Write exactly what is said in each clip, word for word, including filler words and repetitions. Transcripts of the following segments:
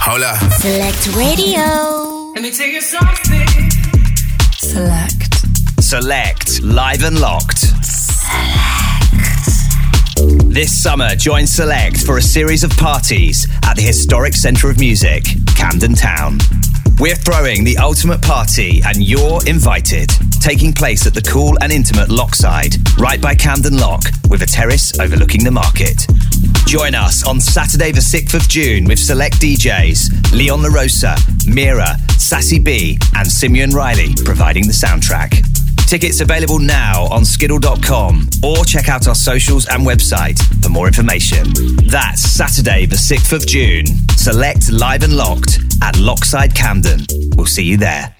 Hola. Select Radio. Let me take you something. Select. Select. Live and locked. Select. This summer, join Select for a series of parties at the historic centre of music, Camden Town. We're throwing the ultimate party and you're invited. Taking place at the cool and intimate Lockside, right by Camden Lock, with a terrace overlooking the market. Join us on Saturday the sixth of June with select D Js Leon LaRosa, Mira, Sassy B and Simeon Riley providing the soundtrack. Tickets available now on skiddle dot com or check out our socials and website for more information. That's Saturday the sixth of June. Select Live and Locked at Lockside Camden. We'll see you there.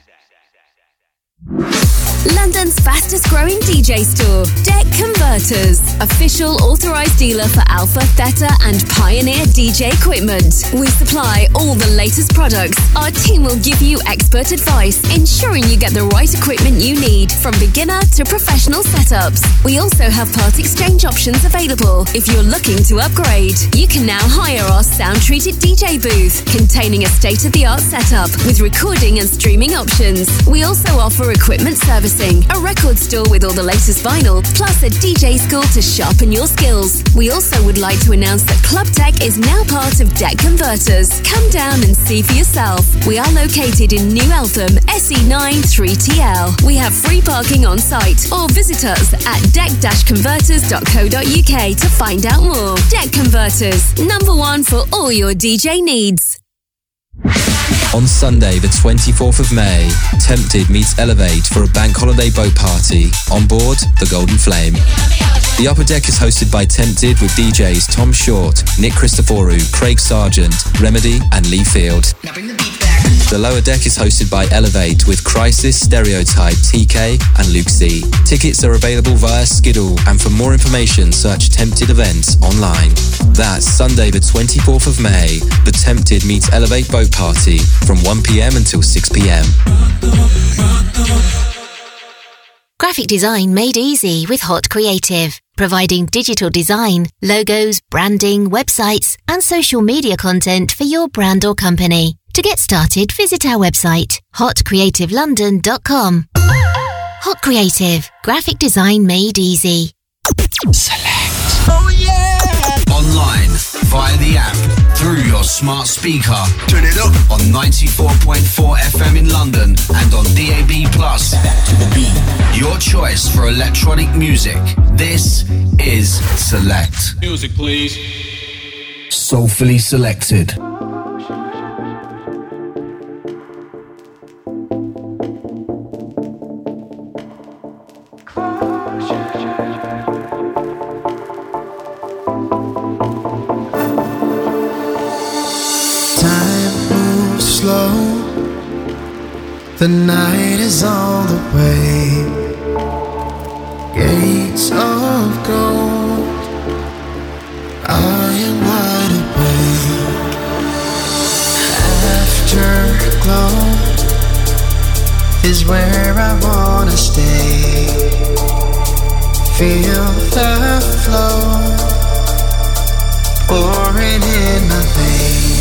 London's fastest growing D J store, Deck Converters, official authorised dealer for Alpha, Theta and Pioneer D J equipment. We supply all the latest products. Our team will give you expert advice, ensuring you get the right equipment you need, from beginner to professional setups. We also have part exchange options available. If you're looking to upgrade, you can now hire our sound-treated D J booth, containing a state-of-the-art setup with recording and streaming options. We also offer equipment service, a record store with all the latest vinyl, plus a D J school to sharpen your skills. We also would like to announce that Club Tech is now part of Deck Converters. Come down and see for yourself. We are located in New Eltham, S E nine three T L. We have free parking on site, or visit us at deck dash converters dot co dot uk to find out more. Deck Converters, number one for all your D J needs. On Sunday, the twenty-fourth of May, Tempted meets Elevate for a bank holiday boat party on board the Golden Flame. The upper deck is hosted by Tempted with D Js Tom Short, Nick Christoforou, Craig Sargent, Remedy and Lee Field. The lower deck is hosted by Elevate with Crisis, Stereotype, T K and Luke C. Tickets are available via Skiddle, and for more information search Tempted Events online. That's Sunday the twenty-fourth of May, the Tempted meets Elevate boat party from one p.m. until six p.m. Graphic design made easy with Hot Creative, providing digital design, logos, branding, websites and social media content for your brand or company. To get started, visit our website, hot creative london dot com. Hot Creative, graphic design made easy. Select. Oh yeah! Online, via the app, through your smart speaker. Turn it up on ninety-four point four F M in London and on D A B plus. Back to the beat. Your choice for electronic music. This is Select. Music, please. Soulfully selected. Slow, the night is on the way. Gates of gold, I am wide awake. Afterglow is where I wanna stay. Feel the flow pouring in my veins.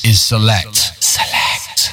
is Select. Select.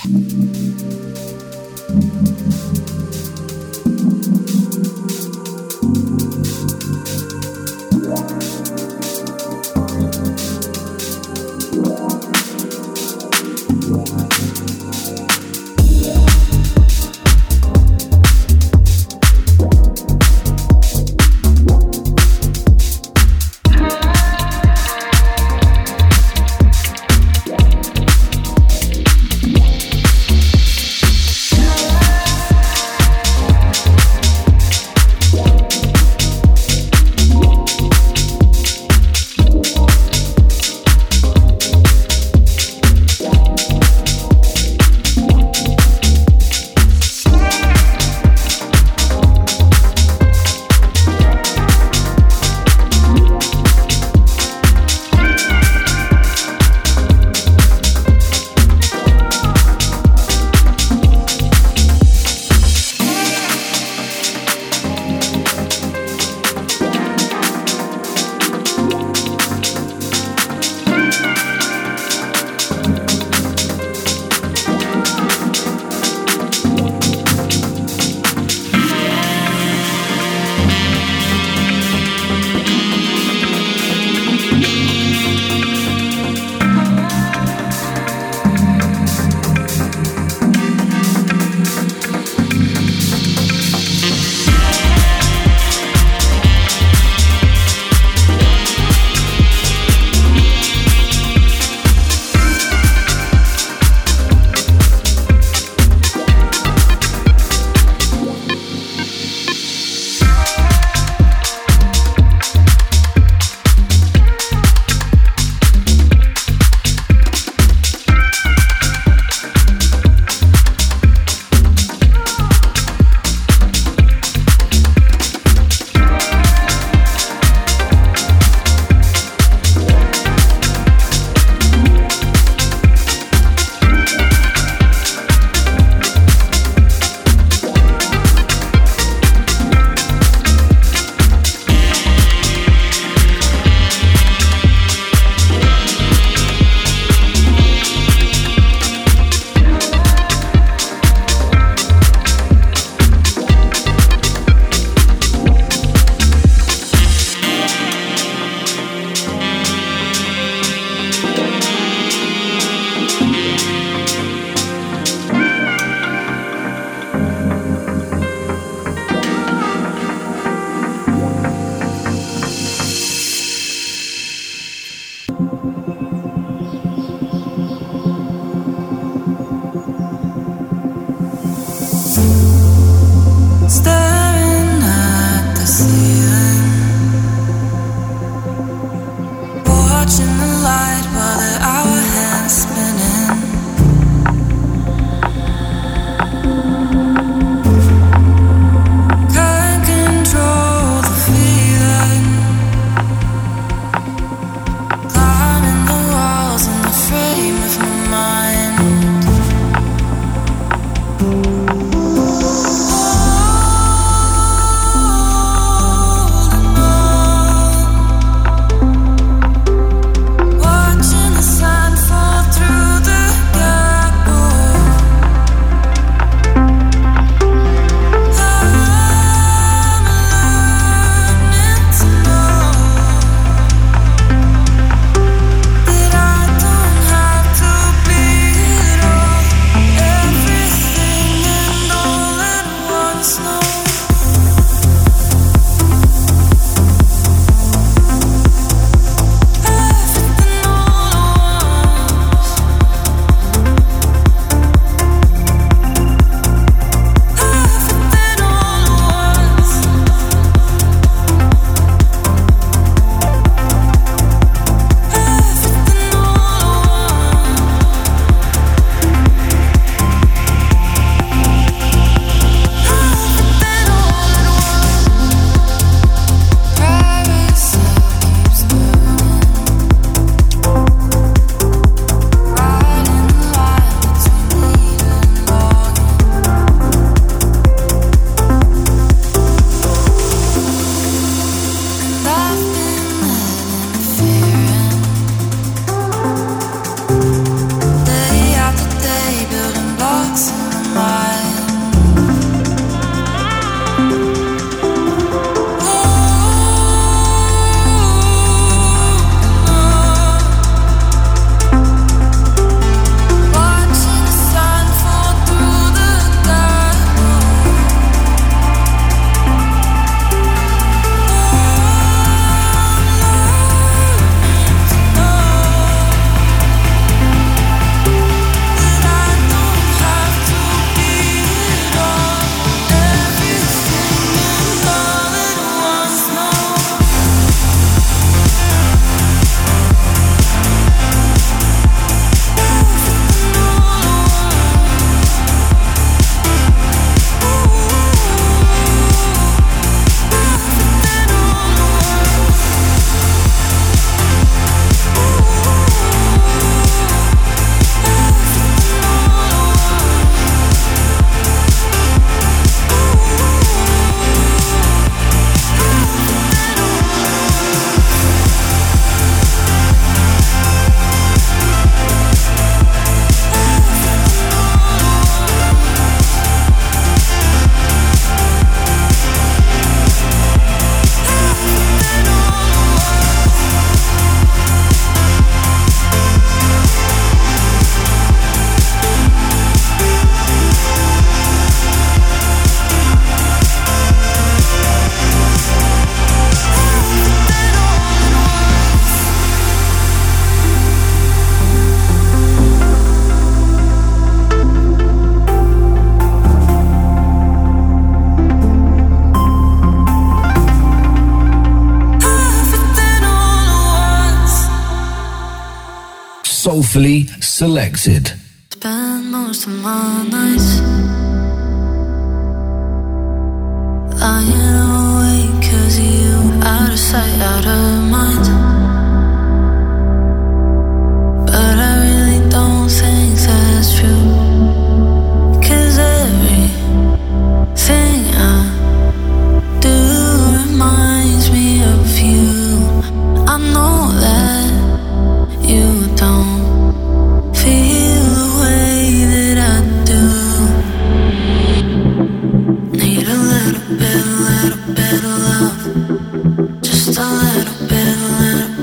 Soulfully selected. Spend most of my nights lying awake 'cause you out of sight, out of mind. But I really don't think that's true, 'cause everything I do reminds me of you. I know that you don't feel the way that I do. Need a little bit, a little bit of love. Just a little bit, a little bit.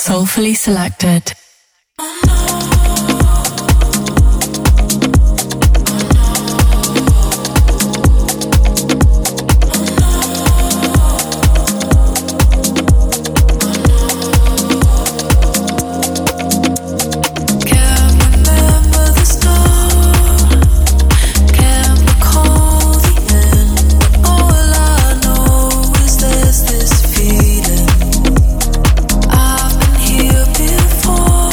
Soulfully selected. This feeling I've been here before.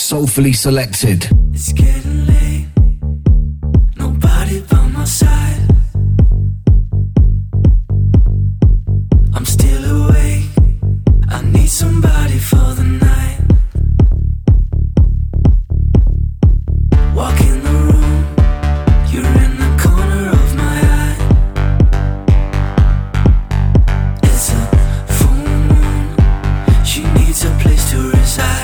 soulfully selected. It's getting late, nobody by my side. I'm still awake, I need somebody for the night. Walk in the room, you're in the corner of my eye. It's a full moon, she needs a place to reside.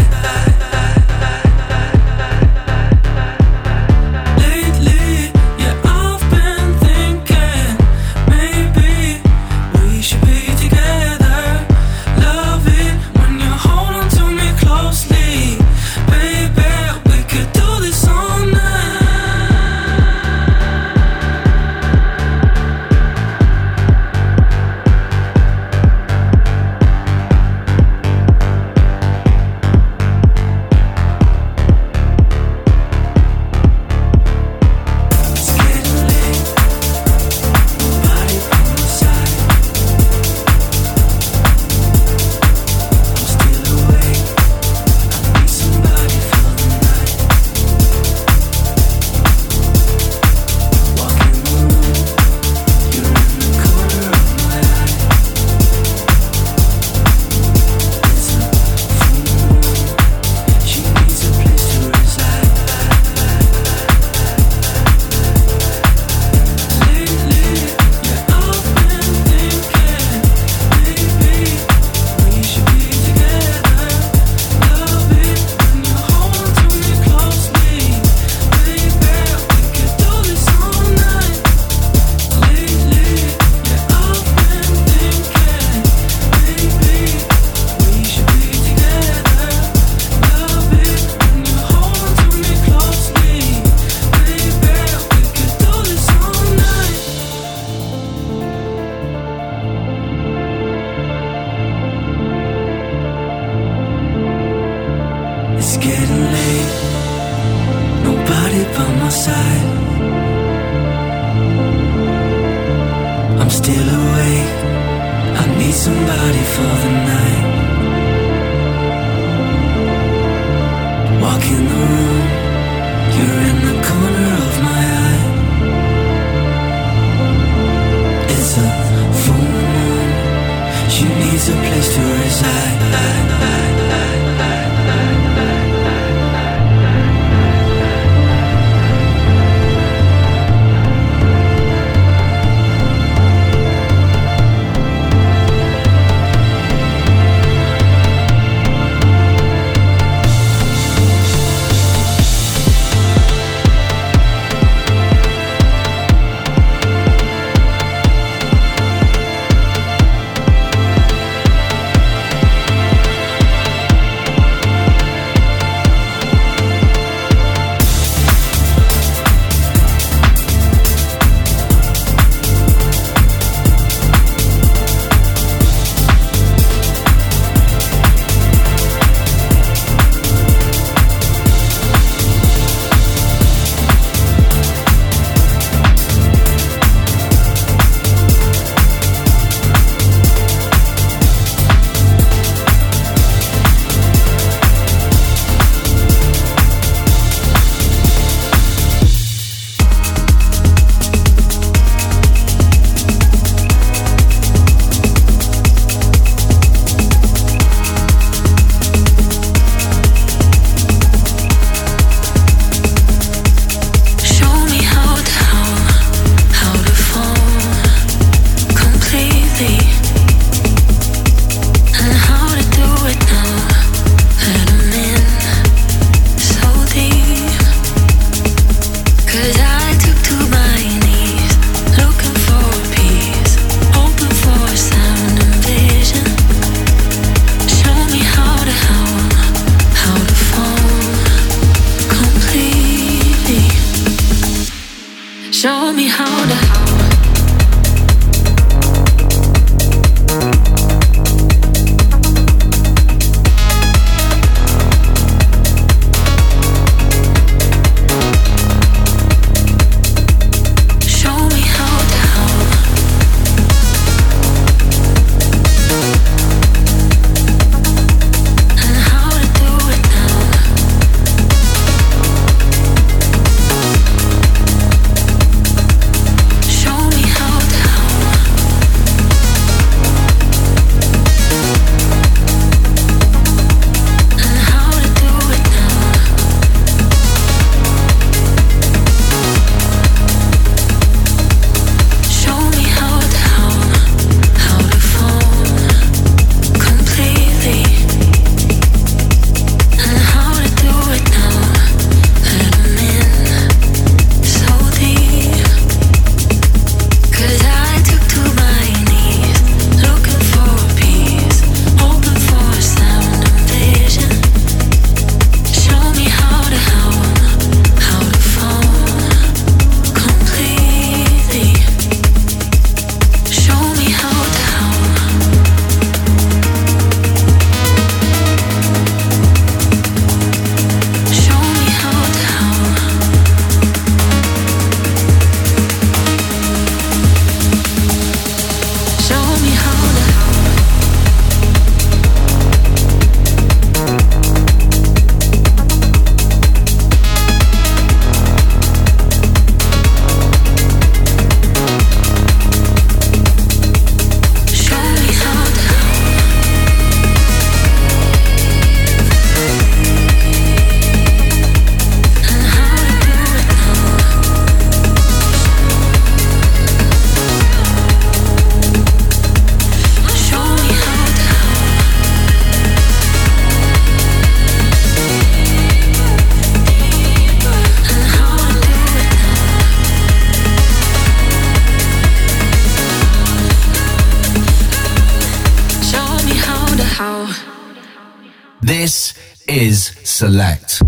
is Select.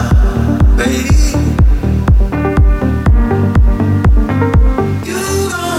You gon'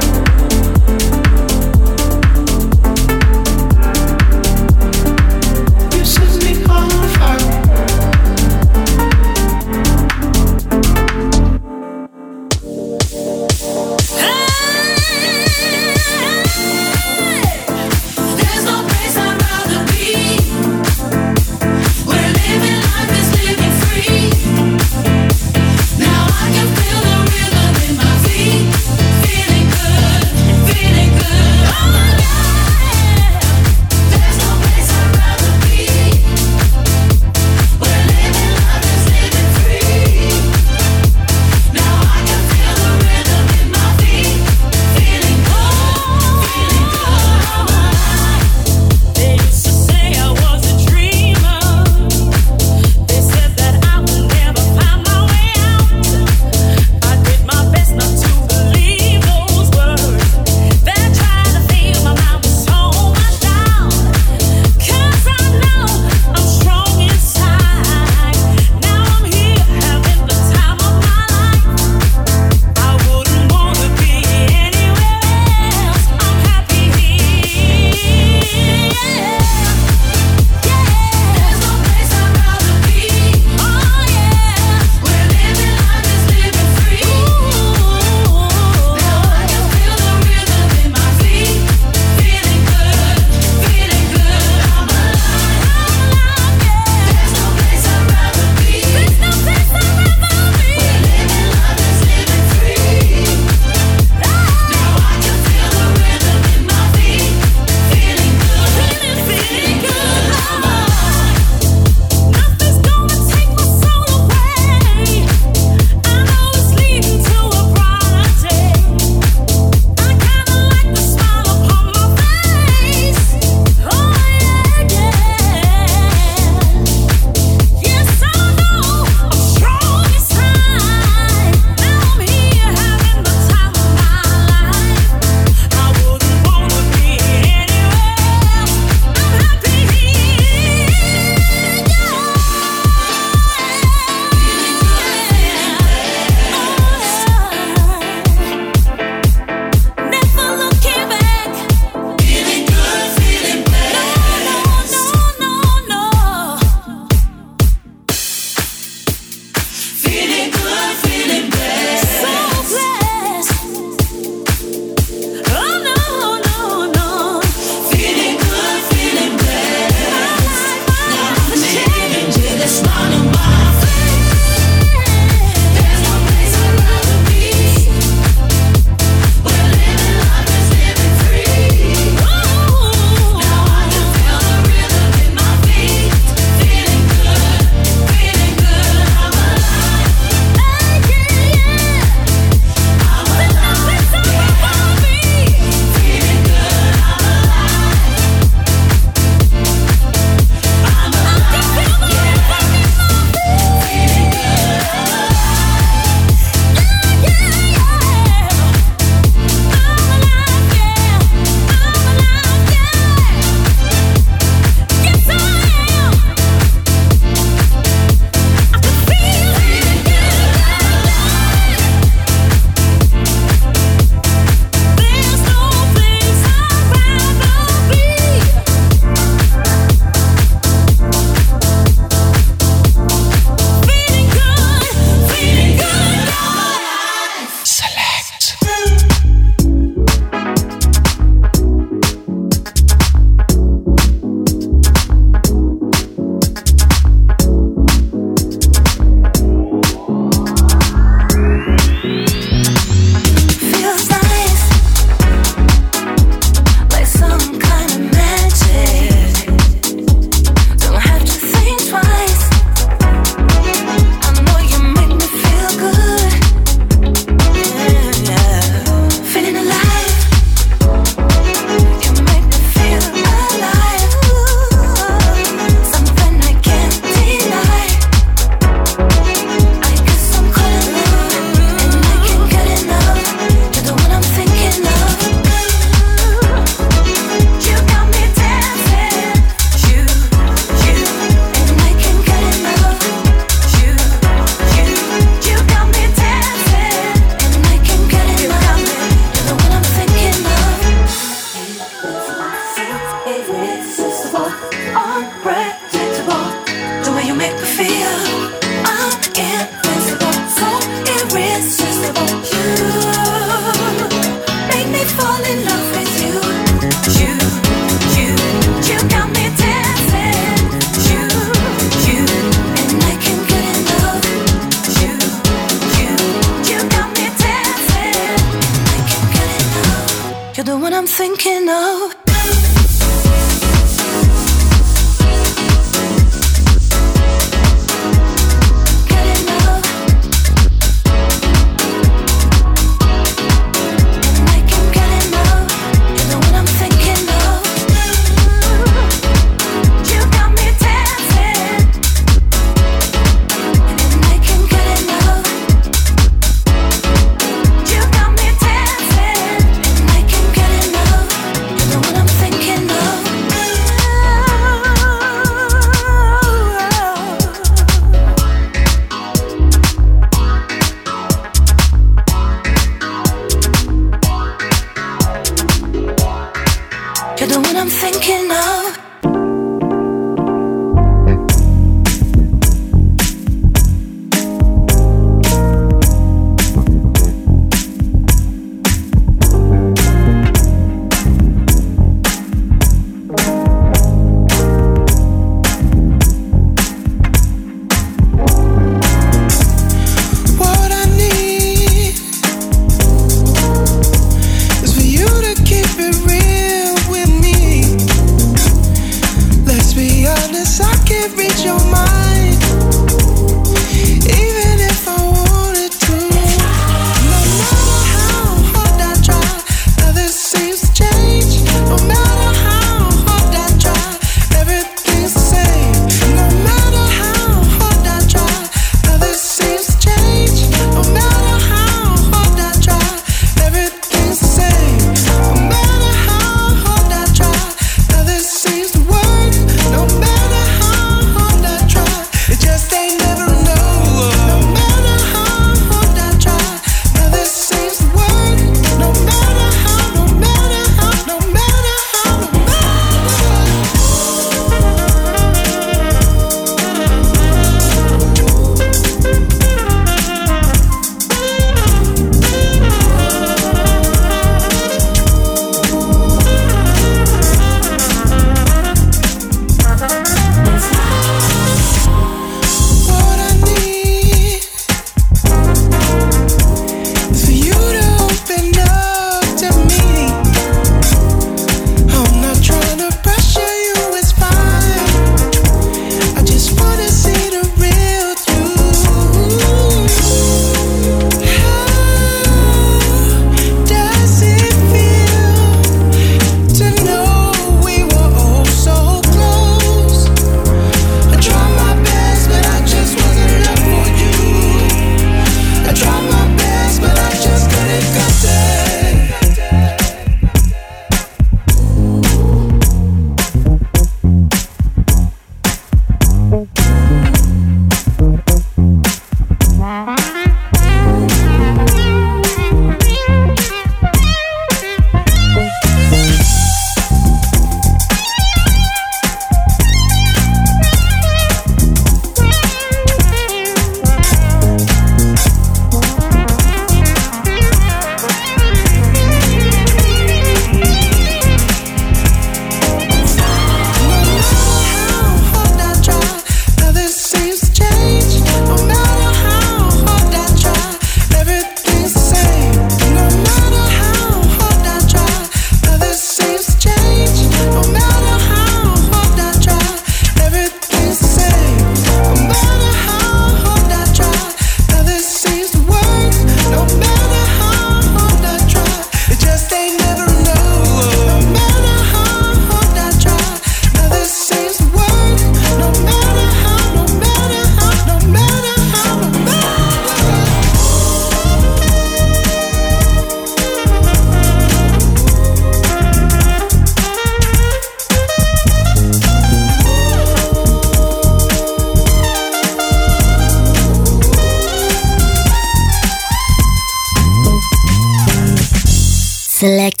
Select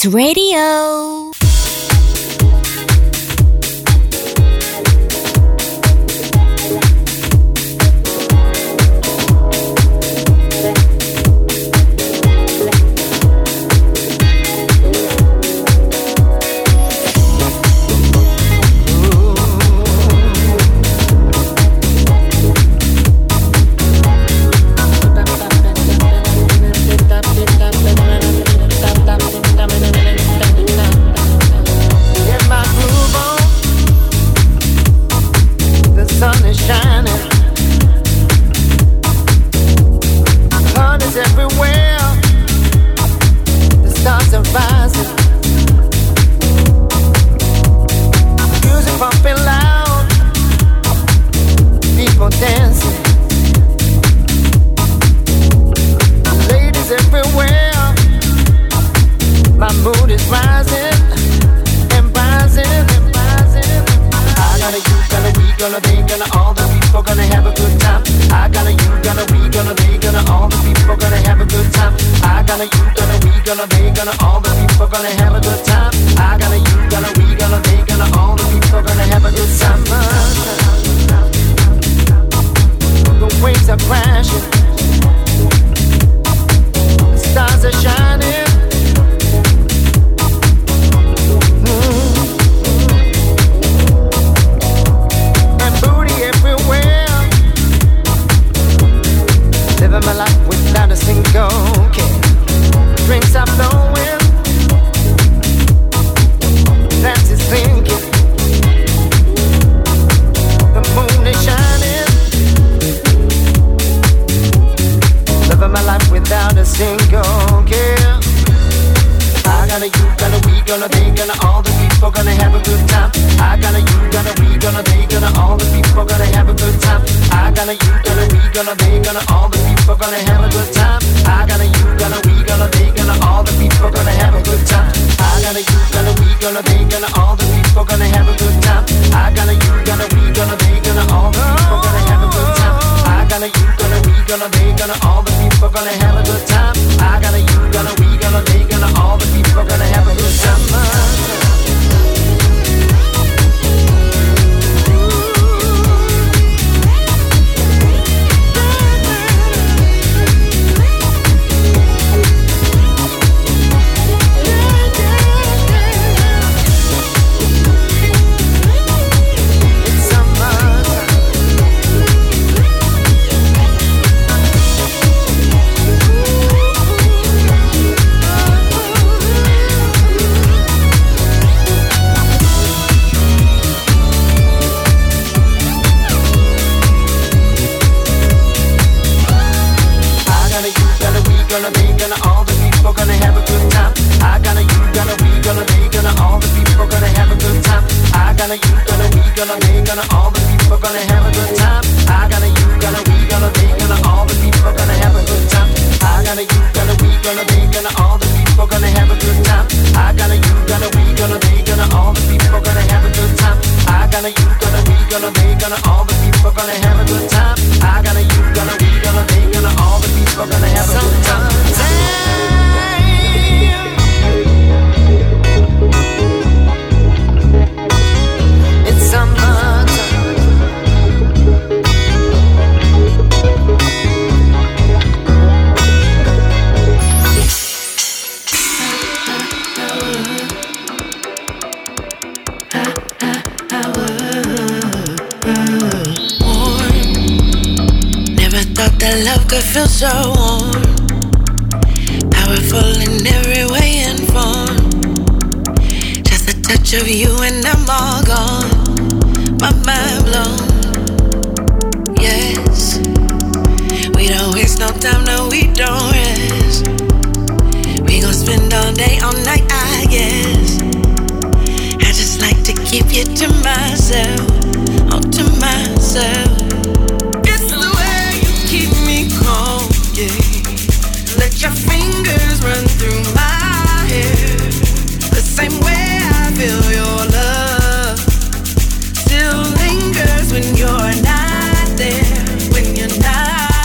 Radio.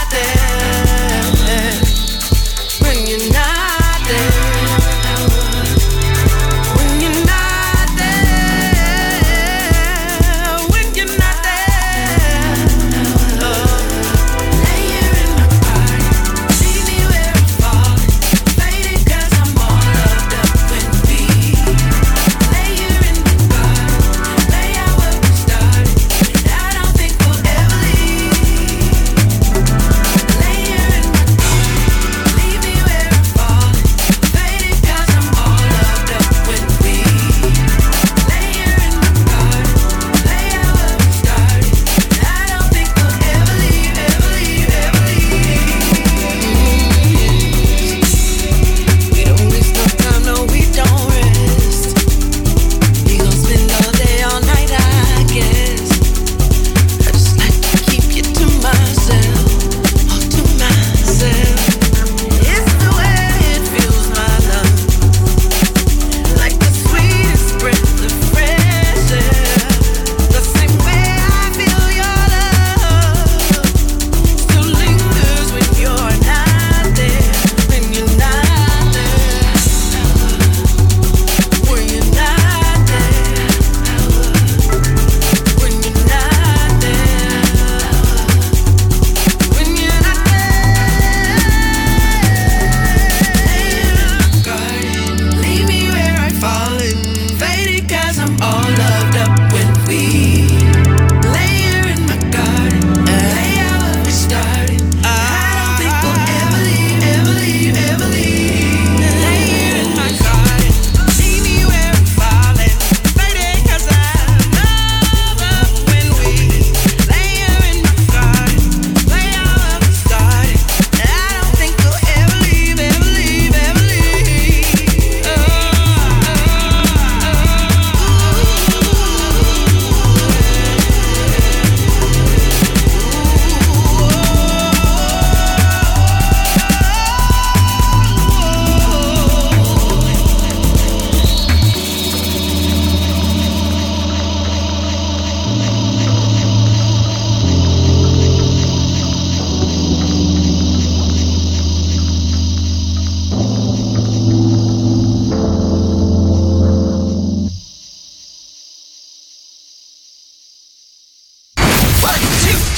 When you're not there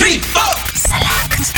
three, four. Select.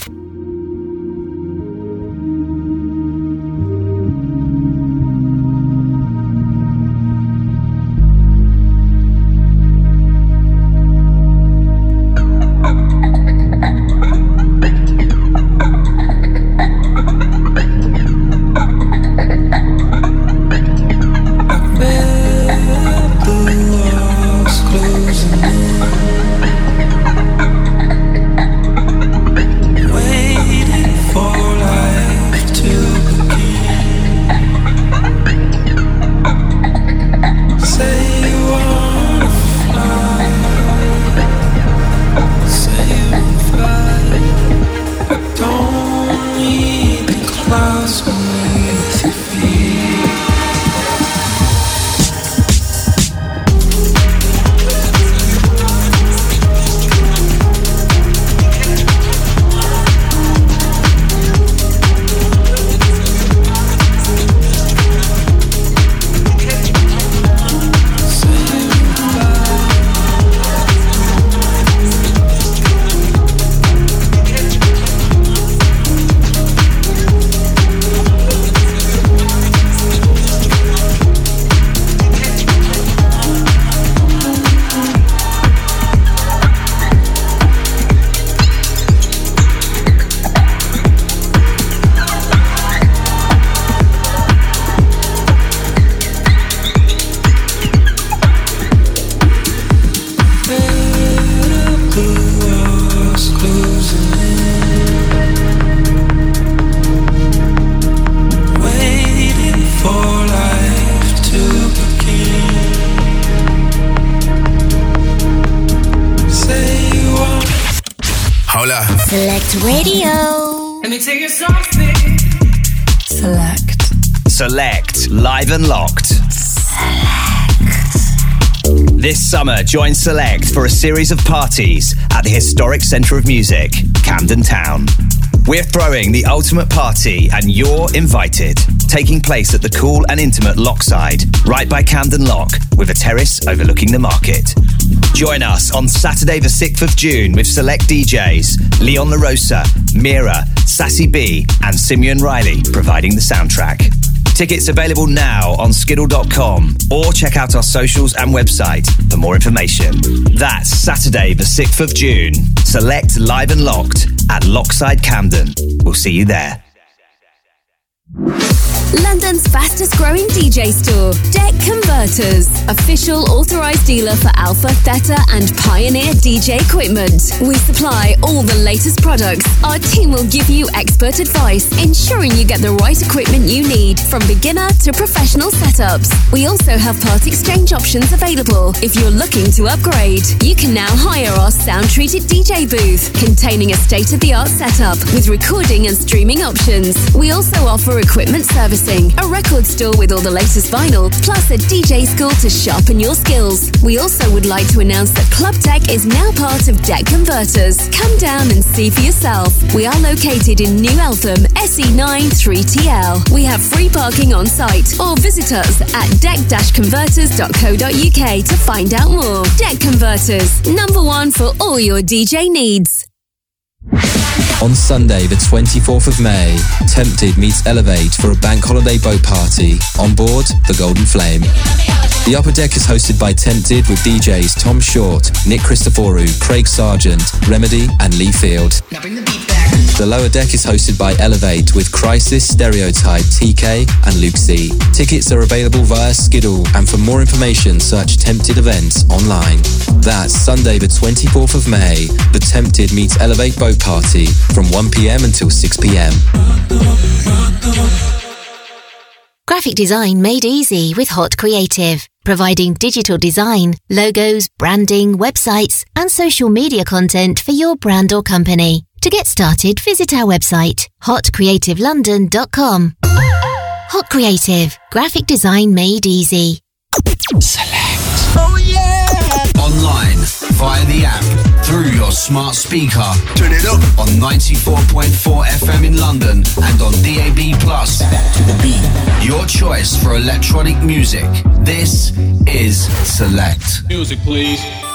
Select Radio. Let me tell you something. Select. Select. Live and locked. Select. This summer, join Select for a series of parties at the historic centre of music, Camden Town. We're throwing the ultimate party and you're invited. Taking place at the cool and intimate Lockside, right by Camden Lock, with a terrace overlooking the market. Join us on Saturday the sixth of June with select D Js Leon LaRosa, Mira, Sassy B and Simeon Riley providing the soundtrack. Tickets available now on skiddle dot com or check out our socials and website for more information. That's Saturday the sixth of June. Select Live and Locked at Lockside Camden. We'll see you there. London's fastest growing D J store, Deck Converters, official authorised dealer for Alpha, Theta and Pioneer D J equipment. We supply all the latest products. Our team will give you expert advice, ensuring you get the right equipment you need, from beginner to professional setups. We also have part exchange options available. If you're looking to upgrade, you can now hire our sound-treated D J booth, containing a state-of-the-art setup with recording and streaming options. We also offer equipment service, a record store with all the latest vinyl, plus a D J school to sharpen your skills. We also would like to announce that Club Deck is now part of Deck Converters. Come down and see for yourself. We are located in New Eltham, S E nine three T L. We have free parking on site, or visit us at deck dash converters dot co dot uk to find out more. Deck Converters, number one for all your D J needs. On Sunday, the twenty-fourth of May, Tempted meets Elevate for a bank holiday boat party on board the Golden Flame. The upper deck is hosted by Tempted with D Js Tom Short, Nick Christoforou, Craig Sargent, Remedy and Lee Field. Now bring the beat back. The lower deck is hosted by Elevate with Crisis, Stereotype, T K and Luke C. Tickets are available via Skiddle, and for more information search Tempted Events online. That's Sunday the twenty-fourth of May, the Tempted meets Elevate boat party from one p.m. until six p.m. Graphic design made easy with Hot Creative, providing digital design, logos, branding, websites, and social media content for your brand or company. To get started, visit our website, hot creative london dot com. Hot Creative, graphic design made easy. Select. Oh yeah! Online, via the app, through your smart speaker. Turn it up on ninety-four point four F M in London and on D A B plus. Back to the beat. Your choice for electronic music. This is Select. Music, please.